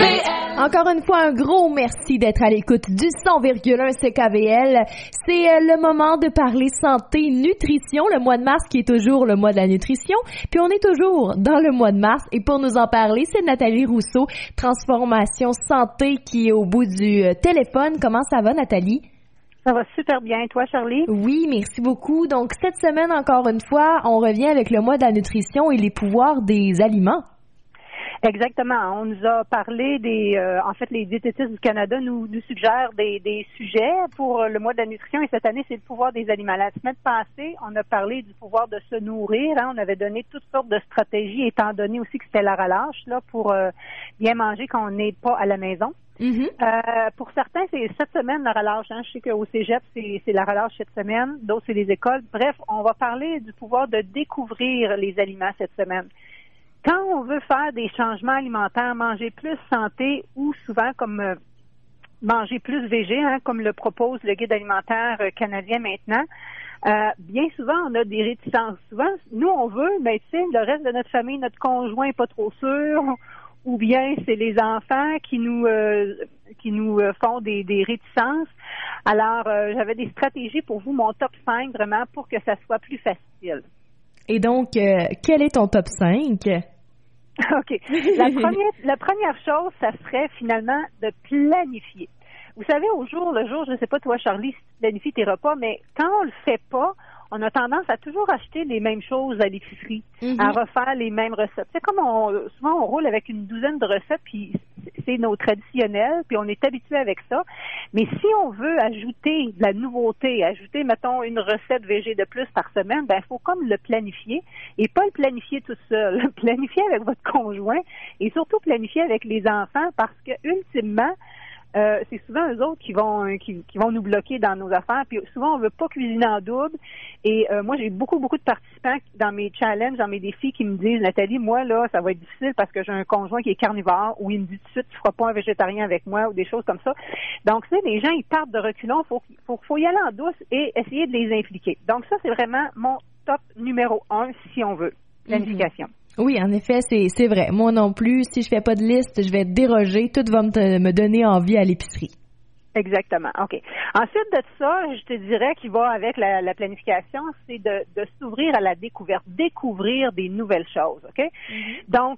Encore une fois, un gros merci d'être à l'écoute du 100,1 CKVL. C'est le moment de parler santé, nutrition, le mois de mars qui est toujours le mois de la nutrition. Puis on est toujours dans le mois de mars et pour nous en parler, c'est Nathalie Rousseau, Transformation Santé, qui est au bout du téléphone. Comment ça va, Nathalie? Ça va super bien. Et toi, Charlie? Oui, merci beaucoup. Donc, cette semaine, encore une fois, on revient avec le mois de la nutrition et les pouvoirs des aliments. Exactement. On nous a parlé en fait, les diététistes du Canada nous suggèrent des sujets pour le mois de la nutrition et cette année, c'est le pouvoir des aliments. La semaine passée, on a parlé du pouvoir de se nourrir. On avait donné toutes sortes de stratégies, étant donné aussi que c'était la relâche là pour bien manger quand on n'est pas à la maison. Mm-hmm. Pour certains, c'est cette semaine la relâche. Je sais qu'au cégep, c'est la relâche cette semaine. D'autres, c'est les écoles. Bref, on va parler du pouvoir de découvrir les aliments cette semaine. Quand on veut faire des changements alimentaires, manger plus santé ou souvent comme manger plus végé, comme le propose le guide alimentaire canadien maintenant, bien souvent on a des réticences. Souvent, nous on veut, mais tu sais, le reste de notre famille, notre conjoint n'est pas trop sûr, ou bien c'est les enfants qui nous font des réticences. Alors, j'avais des stratégies pour vous, mon top 5 vraiment pour que ça soit plus facile. Et donc, quel est ton top 5? OK. La première chose, ça serait finalement de planifier. Vous savez, au jour le jour, je ne sais pas toi, Charlie, si tu planifies tes repas, mais quand on le fait pas, on a tendance à toujours acheter les mêmes choses à l'épicerie, à refaire les mêmes recettes. C'est comme souvent on roule avec une douzaine de recettes, puis c'est nos traditionnels, puis on est habitué avec ça. Mais si on veut ajouter de la nouveauté, ajouter, mettons, une recette végé de plus par semaine, il faut comme le planifier et pas le planifier tout seul. Le planifier avec votre conjoint et surtout planifier avec les enfants parce que ultimement, c'est souvent eux autres qui vont nous bloquer dans nos affaires. Puis souvent, on veut pas cuisiner en double. Et moi, j'ai beaucoup de participants dans mes challenges, dans mes défis, qui me disent, Nathalie, moi, là, ça va être difficile parce que j'ai un conjoint qui est carnivore ou il me dit tout de suite, tu feras pas un végétarien avec moi ou des choses comme ça. Donc, tu sais, les gens, ils partent de reculons. Faut y aller en douce et essayer de les impliquer. Donc, ça, c'est vraiment mon top numéro 1, si on veut. Planification. Oui, en effet, c'est vrai. Moi non plus, si je fais pas de liste, je vais déroger. Tout va me donner envie à l'épicerie. Exactement. OK. Ensuite de ça, je te dirais qu'il va avec la planification, c'est de s'ouvrir à la découverte, découvrir des nouvelles choses. OK? Mm-hmm. Donc,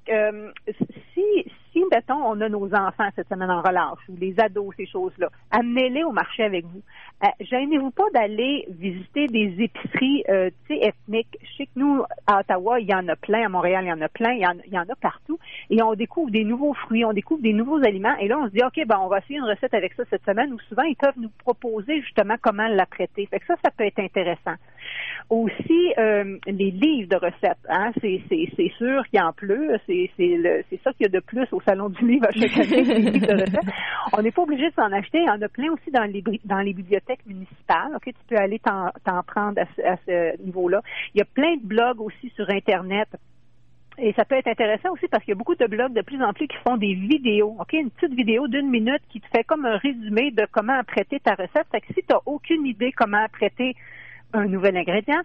si, mettons, on a nos enfants cette semaine en relâche ou les ados, ces choses-là, amenez-les au marché avec vous. Gênez-vous pas d'aller visiter des épiceries ethniques. Je sais que nous, à Ottawa, il y en a plein, à Montréal, il y en a plein, il y en a partout. Et on découvre des nouveaux fruits, on découvre des nouveaux aliments. Et là, on se dit, OK, on va essayer une recette avec ça cette semaine, où souvent, ils peuvent nous proposer justement comment l'apprêter. Fait que ça peut être intéressant. Aussi, les livres de recettes, c'est sûr qu'il en pleut. C'est ça qu'il y a de plus au Salon du Livre à chaque année, les livres de recettes. On n'est pas obligé de s'en acheter. Il y en a plein aussi dans les bibliothèques municipales. Ok, tu peux aller t'en prendre à ce niveau-là. Il y a plein de blogs aussi sur Internet. Et ça peut être intéressant aussi parce qu'il y a beaucoup de blogs de plus en plus qui font des vidéos. Ok, une petite vidéo d'1 minute qui te fait comme un résumé de comment apprêter ta recette. Fait que si tu n'as aucune idée comment apprêter un nouvel ingrédient,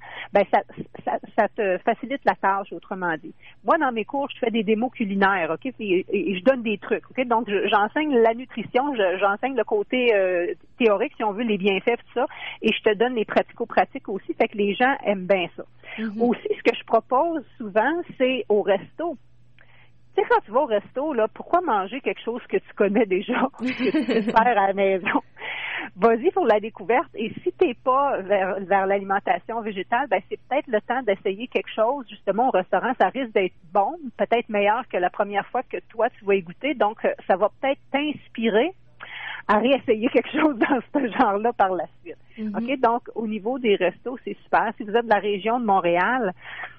ça te facilite la tâche, autrement dit. Moi, dans mes cours, je fais des démos culinaires, OK, et je donne des trucs, OK? Donc, j'enseigne la nutrition, j'enseigne le côté théorique, si on veut, les bienfaits, tout ça, et je te donne les pratico-pratiques aussi, fait que les gens aiment bien ça. Mm-hmm. Aussi, ce que je propose souvent, c'est au resto. Tu sais, quand tu vas au resto, là, pourquoi manger quelque chose que tu connais déjà, que tu peux faire à la maison? Vas-y pour la découverte. Et si t'es pas vers l'alimentation végétale, c'est peut-être le temps d'essayer quelque chose. Justement, au restaurant, ça risque d'être bon, peut-être meilleur que la première fois que toi, tu vas y goûter. Donc, ça va peut-être t'inspirer à réessayer quelque chose dans ce genre-là par la suite. Mm-hmm. OK? Donc, au niveau des restos, c'est super. Si vous êtes de la région de Montréal,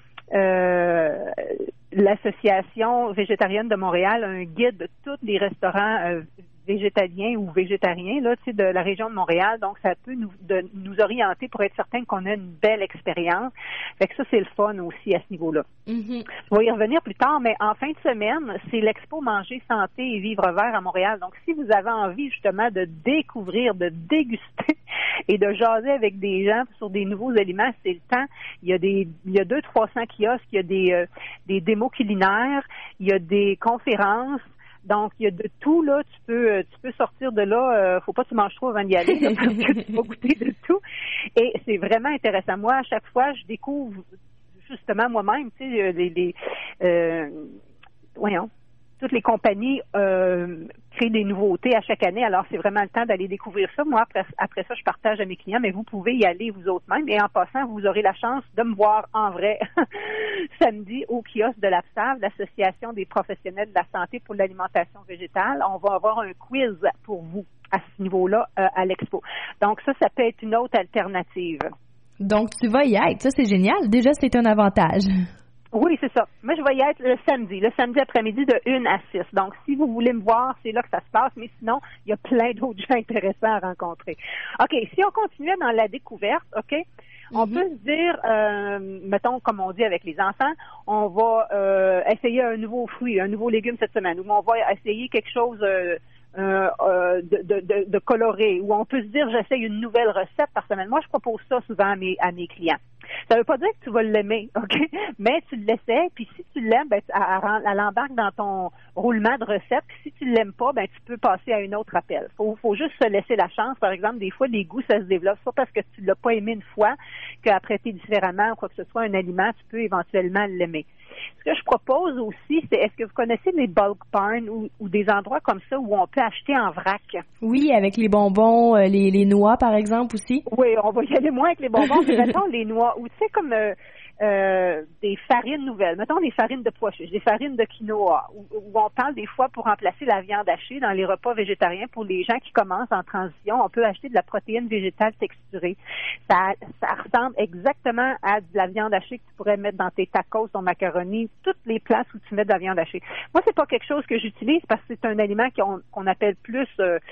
l'Association végétarienne de Montréal a un guide de tous les restaurants végétaliens ou végétariens là, de la région de Montréal. Donc, ça peut nous orienter pour être certain qu'on a une belle expérience. Fait que ça, c'est le fun aussi à ce niveau-là. Mm-hmm. On va y revenir plus tard, mais en fin de semaine, c'est l'Expo Manger Santé et Vivre Vert à Montréal. Donc, si vous avez envie justement de découvrir, de déguster et de jaser avec des gens sur des nouveaux aliments, c'est le temps. Il y a 200-300 kiosques, il y a des démos culinaires, il y a des conférences. Donc, il y a de tout, là. Tu peux sortir de là. Faut pas que tu manges trop avant d'y aller, là, parce que tu vas goûter de tout. Et c'est vraiment intéressant. Moi, à chaque fois, je découvre justement moi-même, tu sais, toutes les compagnies créent des nouveautés à chaque année. Alors, c'est vraiment le temps d'aller découvrir ça. Moi, après ça, je partage à mes clients, mais vous pouvez y aller vous autres même. Et en passant, vous aurez la chance de me voir en vrai samedi au kiosque de l'APSAV, l'Association des professionnels de la santé pour l'alimentation végétale. On va avoir un quiz pour vous à ce niveau-là à l'expo. Donc, ça peut être une autre alternative. Donc, tu vas y être. Ça, c'est génial. Déjà, c'est un avantage. Oui, c'est ça. Moi, je vais y être le samedi après-midi de 1 à 6. Donc, si vous voulez me voir, c'est là que ça se passe. Mais sinon, il y a plein d'autres gens intéressants à rencontrer. OK, si on continuait dans la découverte, OK, on peut se dire, mettons, comme on dit avec les enfants, on va essayer un nouveau fruit, un nouveau légume cette semaine, ou on va essayer quelque chose de coloré, ou on peut se dire j'essaye une nouvelle recette par semaine. Moi, je propose ça souvent à mes clients. Ça veut pas dire que tu vas l'aimer, OK? Mais tu l'essaies, puis si tu l'aimes, ben elle embarque dans ton roulement de recettes. Puis si tu l'aimes pas, ben tu peux passer à un autre appel. Faut juste se laisser la chance. Par exemple, des fois, les goûts, ça se développe. C'est pas parce que tu l'as pas aimé une fois qu'après traiter différemment ou quoi que ce soit un aliment, tu peux éventuellement l'aimer. Ce que je propose aussi, c'est est-ce que vous connaissez les bulk barns ou des endroits comme ça où on peut acheter en vrac? Oui, avec les bonbons, les noix, par exemple, aussi. Oui, on va y aller moins avec les bonbons, mais mettons les noix, ou tu sais, comme des farines nouvelles, mettons des farines de pois chiches, des farines de quinoa, où on parle des fois pour remplacer la viande hachée dans les repas végétariens pour les gens qui commencent en transition, on peut acheter de la protéine végétale texturée. Ça ressemble exactement à de la viande hachée que tu pourrais mettre dans tes tacos, ton macaroni, toutes les places où tu mets de la viande hachée. Moi, c'est pas quelque chose que j'utilise parce que c'est un aliment qu'on appelle plus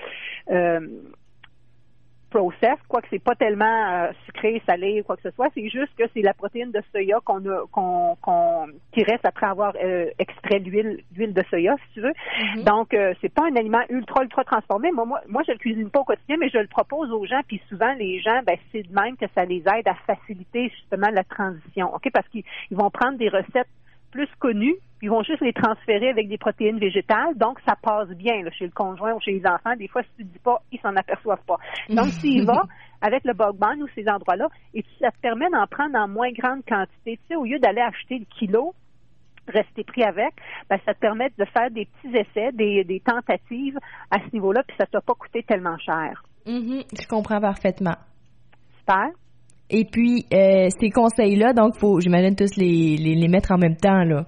process, quoique c'est pas tellement sucré, salé, quoi que ce soit, c'est juste que c'est la protéine de soya qui reste après avoir extrait l'huile de soya, si tu veux. Mm-hmm. Donc, c'est pas un aliment ultra transformé. Moi, je le cuisine pas au quotidien, mais je le propose aux gens, puis souvent, les gens, ben, c'est de même que ça les aide à faciliter justement la transition, OK? Parce qu'ils vont prendre des recettes plus connus, ils vont juste les transférer avec des protéines végétales, donc ça passe bien là, chez le conjoint ou chez les enfants. Des fois, si tu ne dis pas, ils s'en aperçoivent pas. Donc, tu y vas avec le bulk barn ou ces endroits-là, et ça te permet d'en prendre en moins grande quantité. Tu sais, au lieu d'aller acheter le kilo, rester pris avec, ben, ça te permet de faire des petits essais, des tentatives à ce niveau-là, puis ça ne t'a pas coûté tellement cher. Je comprends parfaitement. Super. Et puis, ces conseils-là, donc, faut, j'imagine, tous les mettre en même temps, là.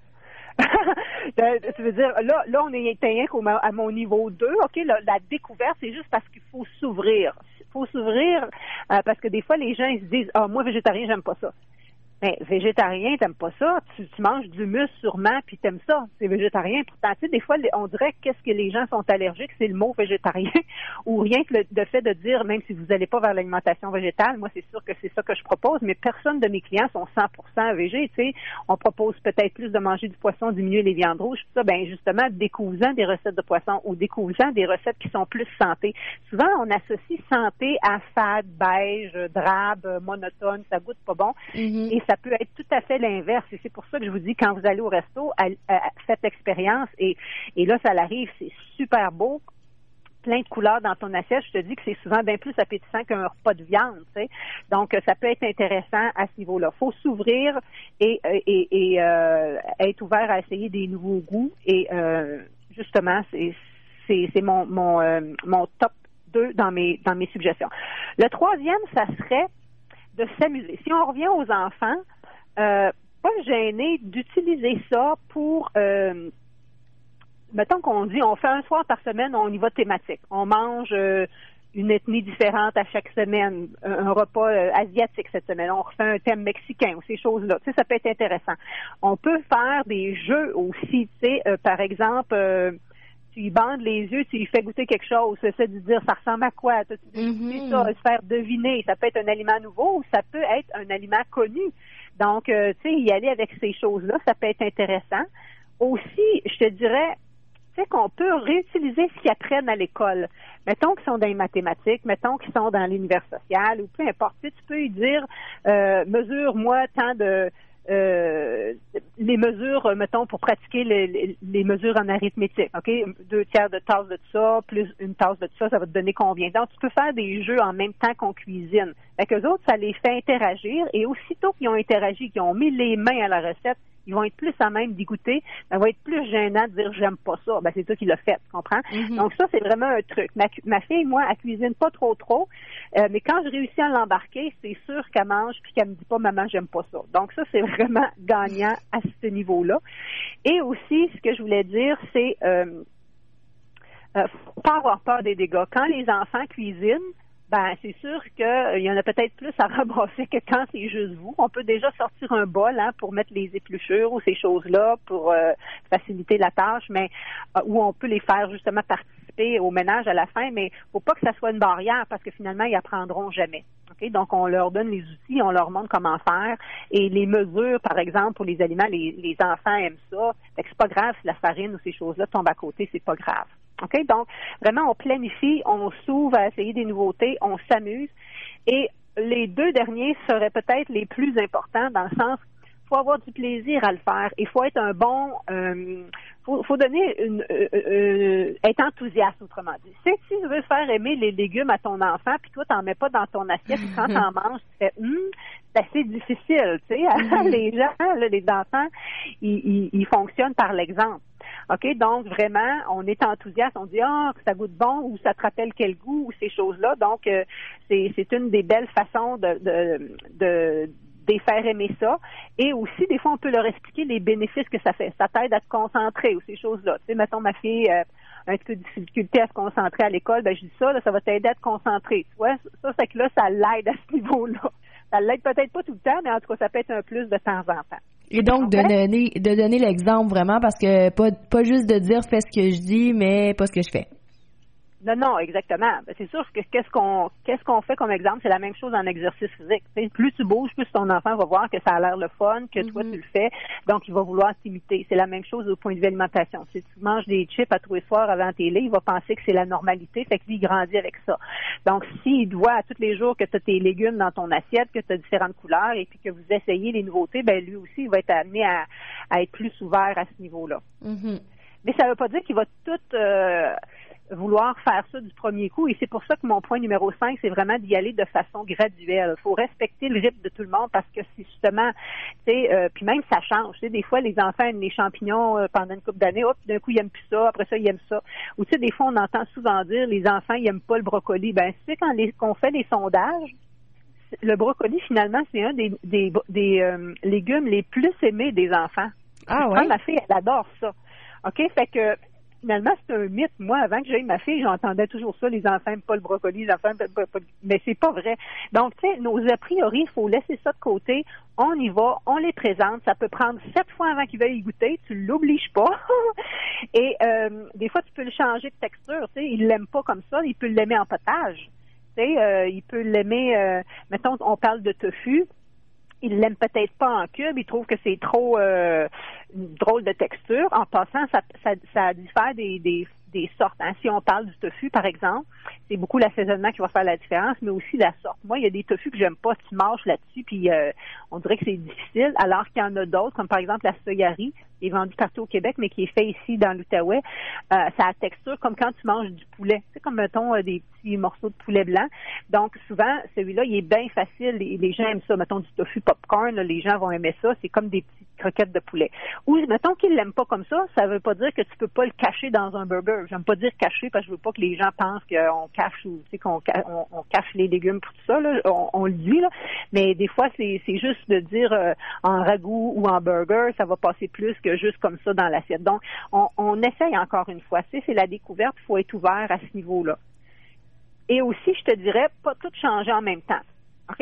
Tu veux dire, là, on est rien à mon niveau 2, OK? La découverte, c'est juste parce qu'il faut s'ouvrir. Il faut s'ouvrir parce que des fois, les gens, ils se disent, moi, végétarien, j'aime pas ça. Mais végétarien, t'aimes pas ça. Tu manges du muscle sûrement, puis t'aimes ça. C'est végétarien. Pourtant, tu sais, des fois, on dirait qu'est-ce que les gens sont allergiques, c'est le mot végétarien. Ou rien que le fait de dire, même si vous n'allez pas vers l'alimentation végétale, moi, c'est sûr que c'est ça que je propose, mais personne de mes clients sont 100% végé. Tu sais, on propose peut-être plus de manger du poisson, diminuer les viandes rouges. Tout ça, ben justement, découvrisant des recettes de poisson ou découvrisant des recettes qui sont plus santé. Souvent, on associe santé à fade, beige, drabe, monotone, ça goûte pas bon. Mm-hmm. Et ça peut être tout à fait l'inverse. Et c'est pour ça que je vous dis, quand vous allez au resto, faites l'expérience. Et là, ça l'arrive, c'est super beau. Plein de couleurs dans ton assiette. Je te dis que c'est souvent bien plus appétissant qu'un repas de viande, tu sais. Donc, ça peut être intéressant à ce niveau-là. Faut s'ouvrir et être ouvert à essayer des nouveaux goûts. Et justement, c'est mon top 2 dans mes suggestions. Le troisième, ça serait de s'amuser. Si on revient aux enfants, pas gêné d'utiliser ça pour, mettons qu'on dit, on fait un soir par semaine, on y va thématique. On mange une ethnie différente à chaque semaine, un repas asiatique cette semaine. On refait un thème mexicain ou ces choses-là. Tu sais, ça peut être intéressant. On peut faire des jeux aussi, tu sais, par exemple, tu y bandes les yeux, tu lui fais goûter quelque chose, c'est de dire ça ressemble à quoi, tu sais ça, se faire deviner, ça peut être un aliment nouveau ou ça peut être un aliment connu. Donc, tu sais, y aller avec ces choses-là, ça peut être intéressant. Aussi, je te dirais, tu sais qu'on peut réutiliser ce qu'ils apprennent à l'école. Mettons qu'ils sont dans les mathématiques, mettons qu'ils sont dans l'univers social ou peu importe, tu peux lui dire, mesure-moi tant de les mesures, mettons, pour pratiquer les mesures en arithmétique, OK? 2/3 de tasse de ça, plus une tasse de ça, ça va te donner combien? Donc, tu peux faire des jeux en même temps qu'on cuisine. Fait qu'eux autres, ça les fait interagir, et aussitôt qu'ils ont interagi, qu'ils ont mis les mains à la recette, ils vont être plus à même d'y goûter, ça va être plus gênant de dire j'aime pas ça. Ben, c'est toi qui l'as fait, tu comprends? Mm-hmm. Donc ça, c'est vraiment un truc. Ma fille, moi, elle cuisine pas trop, mais quand je réussis à l'embarquer, c'est sûr qu'elle mange puis qu'elle me dit pas maman, j'aime pas ça. Donc ça, c'est vraiment gagnant à ce niveau-là. Et aussi, ce que je voulais dire, c'est faut pas avoir peur des dégâts. Quand les enfants cuisinent, ben c'est sûr qu'il y en a peut-être plus à rabrasser que quand c'est juste vous. On peut déjà sortir un bol pour mettre les épluchures ou ces choses-là pour faciliter la tâche, mais où on peut les faire justement participer au ménage à la fin, mais faut pas que ça soit une barrière parce que finalement, ils apprendront jamais. Okay? Donc, on leur donne les outils, on leur montre comment faire et les mesures, par exemple, pour les aliments, les enfants aiment ça. Fait que c'est pas grave si la farine ou ces choses-là tombent à côté, c'est pas grave. OK? Donc, vraiment, on planifie, on s'ouvre à essayer des nouveautés, on s'amuse. Et les deux derniers seraient peut-être les plus importants dans le sens qu'il faut avoir du plaisir à le faire. Il faut être un bon... faut donner être enthousiaste, autrement dit. Si tu veux faire aimer les légumes à ton enfant, puis toi, t'en mets pas dans ton assiette, puis quand t'en manges, tu fais c'est assez difficile, tu sais. Les gens, là, les enfants, ils fonctionnent par l'exemple. OK, donc vraiment, on est enthousiaste, on dit ça goûte bon ou ça te rappelle quel goût ou ces choses-là. Donc c'est une des belles façons de faire aimer ça. Et aussi, des fois, on peut leur expliquer les bénéfices que ça fait. Ça t'aide à te concentrer ou ces choses-là. Tu sais, mettons, ma fille a un petit peu de difficulté à se concentrer à l'école, ben je dis ça, là, ça va t'aider à te concentrer. Tu vois, ça, c'est que là, ça l'aide à ce niveau-là. Ça l'aide peut-être pas tout le temps, mais en tout cas, ça peut être un plus de temps en temps. Et donc, de donner l'exemple vraiment, parce que pas juste de dire fais ce que je dis, mais pas ce que je fais. Non, exactement. C'est sûr que qu'est-ce qu'on fait comme exemple, c'est la même chose en exercice physique. T'sais, plus tu bouges, plus ton enfant va voir que ça a l'air le fun, que toi tu le fais, donc il va vouloir t'imiter. C'est la même chose au point de vue alimentation. Si tu manges des chips à tous les soirs avant la télé, il va penser que c'est la normalité, fait que lui il grandit avec ça. Donc s'il voit tous les jours que tu as tes légumes dans ton assiette, que tu as différentes couleurs et puis que vous essayez les nouveautés, ben lui aussi il va être amené à être plus ouvert à ce niveau-là. Mm-hmm. Mais ça veut pas dire qu'il va tout vouloir faire ça du premier coup. Et c'est pour ça que mon point numéro 5, c'est vraiment d'y aller de façon graduelle. Il faut respecter le rythme de tout le monde parce que c'est justement, tu sais, puis même ça change. Tu sais, des fois, les enfants aiment les champignons pendant une couple d'années. Hop, d'un coup, ils aiment plus ça. Après ça, ils aiment ça. Ou tu sais, des fois, on entend souvent dire, les enfants, ils aiment pas le brocoli. Ben, tu sais, qu'on fait les sondages, le brocoli, finalement, c'est un des légumes les plus aimés des enfants. Ah ouais? Ma fille, elle adore ça. OK? Fait que, finalement, c'est un mythe. Moi, avant que j'aie ma fille, j'entendais toujours ça, les enfants n'aiment pas le brocoli, les enfants n'aiment pas le... Mais c'est pas vrai. Donc, tu sais, nos a priori, il faut laisser ça de côté. On y va, on les présente. Ça peut prendre 7 fois avant qu'ils veuillent y goûter. Tu l'obliges pas. Et des fois, tu peux le changer de texture. Tu sais, il l'aime pas comme ça. Il peut l'aimer en potage. Tu sais, il peut l'aimer... mettons, on parle de tofu. Il l'aime peut-être pas en cube, il trouve que c'est trop drôle de texture. En passant, ça diffère des sortes. Hein. Si on parle du tofu, par exemple, c'est beaucoup l'assaisonnement qui va faire la différence, mais aussi la sorte. Moi, il y a des tofus que j'aime pas, tu marches là-dessus, puis on dirait que c'est difficile, alors qu'il y en a d'autres, comme par exemple la soyari, qui est vendue partout au Québec, mais qui est fait ici dans l'Outaouais. Ça a la texture comme quand tu manges du poulet. C'est comme, mettons, des petits morceaux de poulet blanc. Donc, souvent, celui-là, il est bien facile. Les gens aiment ça. Mettons, du tofu popcorn, là, les gens vont aimer ça. C'est comme des petites croquettes de poulet. Ou, mettons qu'ils l'aiment pas comme ça veut pas dire que tu peux pas le cacher dans un burger. J'aime pas dire cacher parce que je veux pas que les gens pensent qu'on cache ou, tu sais, qu'on cache les légumes pour tout ça, là. On le dit, là. Mais des fois, c'est juste de dire en ragoût ou en burger, ça va passer plus que juste comme ça dans l'assiette. Donc, on essaye encore une fois. Tu sais, c'est la découverte, il faut être ouvert à ce niveau-là. Et aussi, je te dirais, pas tout changer en même temps. OK?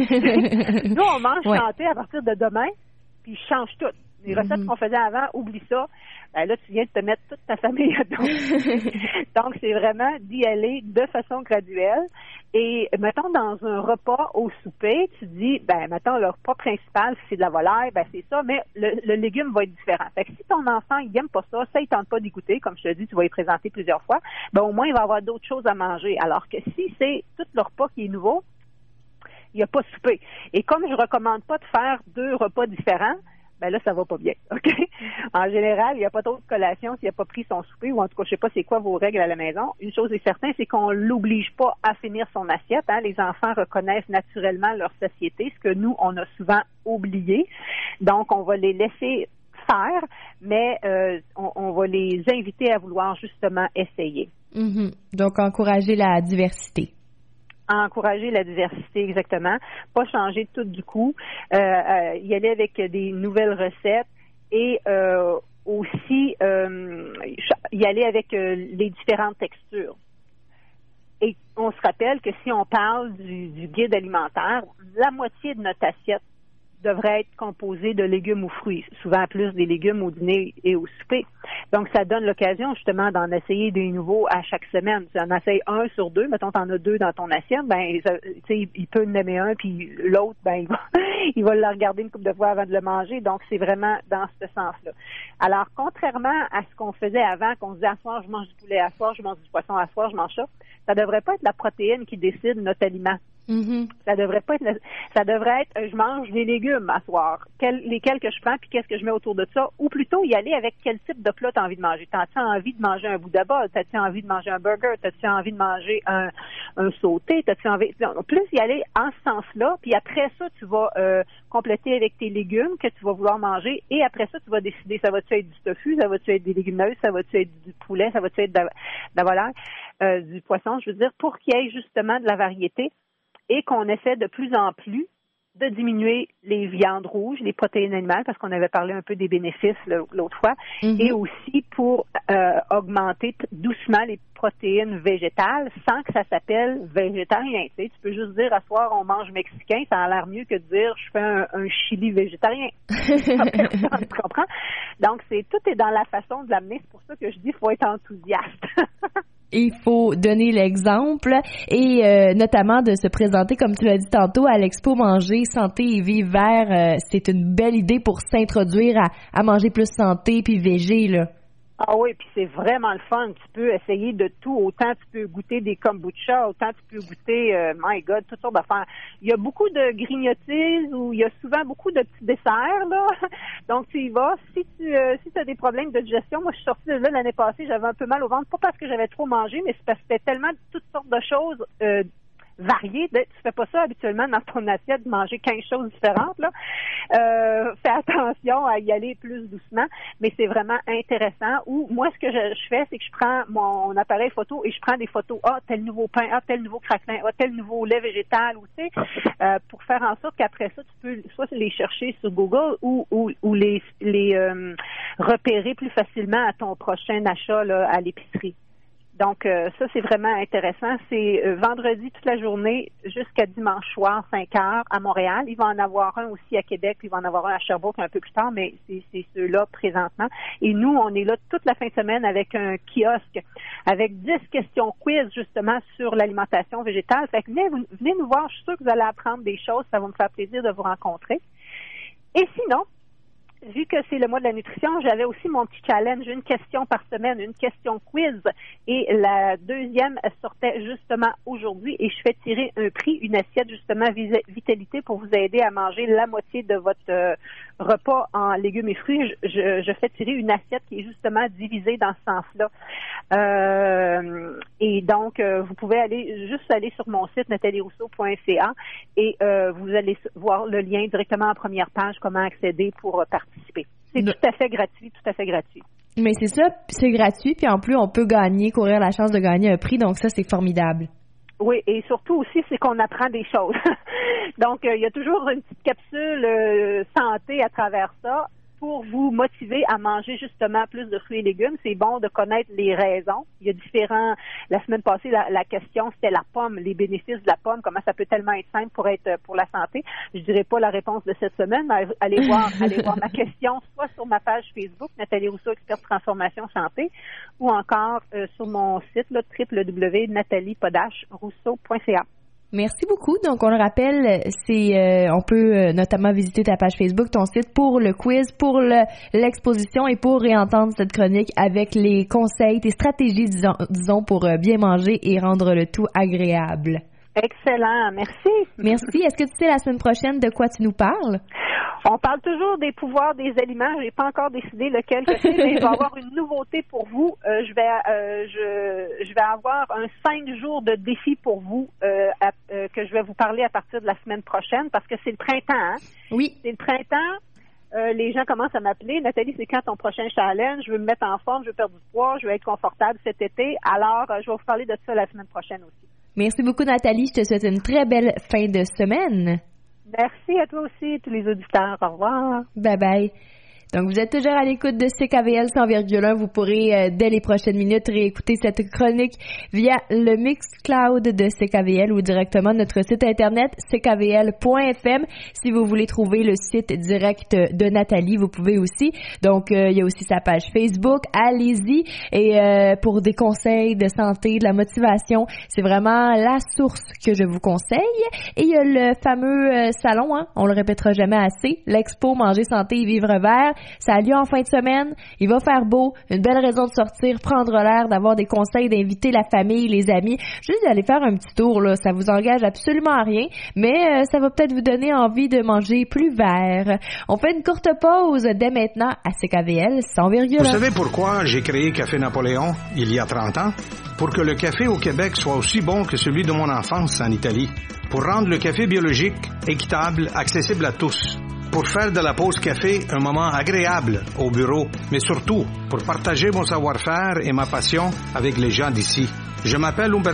Nous, on mange santé à partir de demain, puis je change tout. Les recettes qu'on faisait avant, oublie ça. Ben là, tu viens de te mettre toute ta famille à dos. Donc, c'est vraiment d'y aller de façon graduelle. Et, mettons, dans un repas au souper, tu dis, ben, mettons, le repas principal, si c'est de la volaille, ben, c'est ça, mais le légume va être différent. Fait que si ton enfant, il aime pas ça, il tente pas d'y goûter, comme je te dis, tu vas y présenter plusieurs fois, ben, au moins, il va avoir d'autres choses à manger. Alors que si c'est tout le repas qui est nouveau, il n'y a pas souper. Et comme je recommande pas de faire 2 repas différents, ben là, ça va pas bien, OK? En général, il n'y a pas trop de collation s'il n'a pas pris son souper, ou en tout cas, je sais pas c'est quoi vos règles à la maison. Une chose est certaine, c'est qu'on l'oblige pas à finir son assiette, hein. Les enfants reconnaissent naturellement leur satiété, ce que nous, on a souvent oublié. Donc, on va les laisser faire, mais on va les inviter à vouloir justement essayer. Mm-hmm. Donc, encourager la diversité. Encourager la diversité, exactement. Pas changer tout du coup. Y aller avec des nouvelles recettes et aussi y aller avec les différentes textures. Et on se rappelle que si on parle du guide alimentaire, la moitié de notre assiette devrait être composée de légumes ou fruits, souvent plus des légumes au dîner et au souper. Donc, ça donne l'occasion justement d'en essayer des nouveaux à chaque semaine. Tu en essayes 1 sur 2, mettons t'en as 2 dans ton assiette, ben tu sais, il peut en aimer un, puis l'autre, ben il va le regarder une couple de fois avant de le manger. Donc, c'est vraiment dans ce sens-là. Alors, contrairement à ce qu'on faisait avant, qu'on se disait à soir, je mange du poulet, à soir, je mange du poisson, à soir, je mange ça devrait pas être la protéine qui décide notre aliment. Mm-hmm. Ça devrait être je mange des légumes à soir, lesquels que je prends puis qu'est-ce que je mets autour de ça, ou plutôt y aller avec quel type de plat tu as envie de manger. T'as-tu envie de manger un bout de bol, t'as-tu envie de manger un burger, t'as-tu envie de manger un sauté, t'as-tu envie plus y aller en ce sens-là, puis après ça tu vas compléter avec tes légumes que tu vas vouloir manger, et après ça tu vas décider, ça va-tu être du tofu, ça va-tu être des légumineuses, ça va-tu être du poulet, ça va-tu être de la volaille, du poisson, je veux dire, pour qu'il y ait justement de la variété et qu'on essaie de plus en plus de diminuer les viandes rouges, les protéines animales, parce qu'on avait parlé un peu des bénéfices l'autre fois, et aussi pour augmenter doucement les protéines végétales sans que ça s'appelle végétarien. Tu sais, tu peux juste dire à soir on mange mexicain, ça a l'air mieux que de dire je fais un chili végétarien. Tu comprends? Donc tout est dans la façon de l'amener. C'est pour ça que je dis qu'il faut être enthousiaste. Il faut donner l'exemple et notamment de se présenter, comme tu l'as dit tantôt, à l'Expo Manger Santé et Vivre Vert. C'est une belle idée pour s'introduire à manger plus santé puis végé, là. Ah oui, puis c'est vraiment le fun. Tu peux essayer de tout. Autant tu peux goûter des kombucha, autant tu peux goûter, my God, toutes sortes d'affaires. Il y a beaucoup de grignotises ou il y a souvent beaucoup de petits desserts, là. Donc, tu y vas. Si tu as des problèmes de digestion, moi, je suis sortie de là l'année passée, j'avais un peu mal au ventre. Pas parce que j'avais trop mangé, mais c'est parce que c'était tellement toutes sortes de choses variées. Tu fais pas ça habituellement dans ton assiette, de manger 15 choses différentes, là. Fais attention à y aller plus doucement, mais c'est vraiment intéressant. Ou moi, ce que je fais, c'est que je prends mon appareil photo et je prends des photos. Ah, tel nouveau pain, ah, tel nouveau craquelin, ah, tel nouveau lait végétal, ou tu sais, pour faire en sorte qu'après ça, tu peux soit les chercher sur Google ou les repérer plus facilement à ton prochain achat là, à l'épicerie. Donc, ça, c'est vraiment intéressant. C'est vendredi toute la journée jusqu'à dimanche soir, 5 heures à Montréal. Il va en avoir un aussi à Québec, puis il va en avoir un à Sherbrooke un peu plus tard, mais c'est ceux-là présentement. Et nous, on est là toute la fin de semaine avec un kiosque, avec 10 questions quiz, justement, sur l'alimentation végétale. Fait que venez nous voir. Je suis sûre que vous allez apprendre des choses. Ça va me faire plaisir de vous rencontrer. Et sinon, vu que c'est le mois de la nutrition, j'avais aussi mon petit challenge, une question par semaine, une question quiz. Et la deuxième sortait justement aujourd'hui et je fais tirer un prix, une assiette justement Vitalité pour vous aider à manger la moitié de votre repas en légumes et fruits. Je fais tirer une assiette qui est justement divisée dans ce sens-là. Et donc, vous pouvez aller sur mon site natalierousseau.ca et vous allez voir le lien directement en première page, comment accéder pour participer. C'est tout à fait gratuit. Mais c'est ça, c'est gratuit, puis en plus, on peut courir la chance de gagner un prix, donc ça, c'est formidable. Oui, et surtout aussi, c'est qu'on apprend des choses. Donc, il y a toujours une petite capsule santé à travers ça pour vous motiver à manger justement plus de fruits et légumes. C'est bon de connaître les raisons. Il y a différents... La semaine passée, la question, c'était la pomme, les bénéfices de la pomme, comment ça peut tellement être simple pour la santé. Je dirais pas la réponse de cette semaine, mais allez voir ma question, soit sur ma page Facebook, Nathalie Rousseau, experte transformation santé, ou encore sur mon site, www.nathaliepodache-rousseau.ca. Merci beaucoup. Donc, on le rappelle, on peut notamment visiter ta page Facebook, ton site pour le quiz, pour l'exposition et pour réentendre cette chronique avec les conseils, tes stratégies, disons, pour bien manger et rendre le tout agréable. Excellent, merci. Merci. Est-ce que tu sais la semaine prochaine de quoi tu nous parles? On parle toujours des pouvoirs des aliments. J'ai pas encore décidé lequel je fais, mais je vais avoir une nouveauté pour vous. Je vais avoir un 5 jours de défi pour vous que je vais vous parler à partir de la semaine prochaine parce que c'est le printemps. Hein? Oui. C'est le printemps. Les gens commencent à m'appeler. Nathalie, c'est quand ton prochain challenge? Je veux me mettre en forme, je veux perdre du poids, je veux être confortable cet été. Alors, je vais vous parler de ça la semaine prochaine aussi. Merci beaucoup, Nathalie. Je te souhaite une très belle fin de semaine. Merci à toi aussi, tous les auditeurs. Au revoir. Bye bye. Donc, vous êtes toujours à l'écoute de CKVL 100,1. Vous pourrez, dès les prochaines minutes, réécouter cette chronique via le Mixcloud de CKVL ou directement notre site internet ckvl.fm. Si vous voulez trouver le site direct de Nathalie, vous pouvez aussi. Donc, il y a aussi sa page Facebook. Allez-y. Et pour des conseils de santé, de la motivation, c'est vraiment la source que je vous conseille. Et il y a le fameux salon, hein, on le répétera jamais assez, l'Expo Manger Santé et Vivre Vert. Ça a lieu en fin de semaine. Il va faire beau. Une belle raison de sortir, prendre l'air, d'avoir des conseils, d'inviter la famille, les amis. Juste d'aller faire un petit tour, là. Ça vous engage absolument à rien, mais ça va peut-être vous donner envie de manger plus vert. On fait une courte pause dès maintenant à CKVL 100,1. Vous savez pourquoi j'ai créé Café Napoléon il y a 30 ans? Pour que le café au Québec soit aussi bon que celui de mon enfance en Italie. Pour rendre le café biologique, équitable, accessible à tous. Pour faire de la pause café un moment agréable au bureau, mais surtout pour partager mon savoir-faire et ma passion avec les gens d'ici. Je m'appelle Umberto